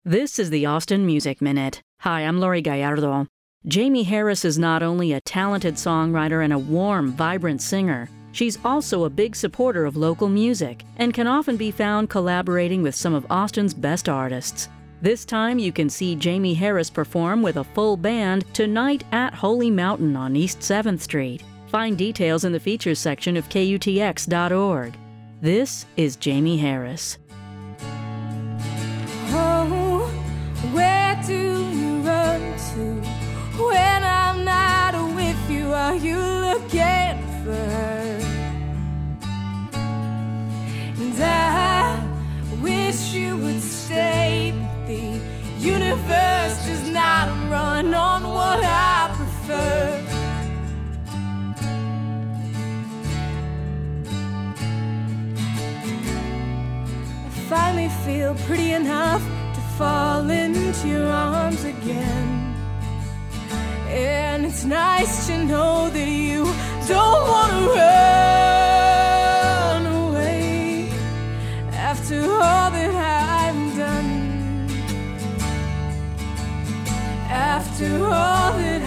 This is the Austin Music Minute. Hi, I'm Lori Gallardo. Jamie Harris is not only a talented songwriter and a warm, vibrant singer, she's also a big supporter of local music and can often be found collaborating with some of Austin's best artists. This time you can see Jamie Harris perform with a full band tonight at Holy Mountain on East 7th Street. Find details in the features section of KUTX.org. This is Jamie Harris. Oh, where do you run to when I'm not with you? Are you looking for her? And I wish you would stay, but the universe does not run on what I prefer. Finally feel pretty enough to fall into your arms again. And it's nice to know that you don't want to run away after all that I've done. After all that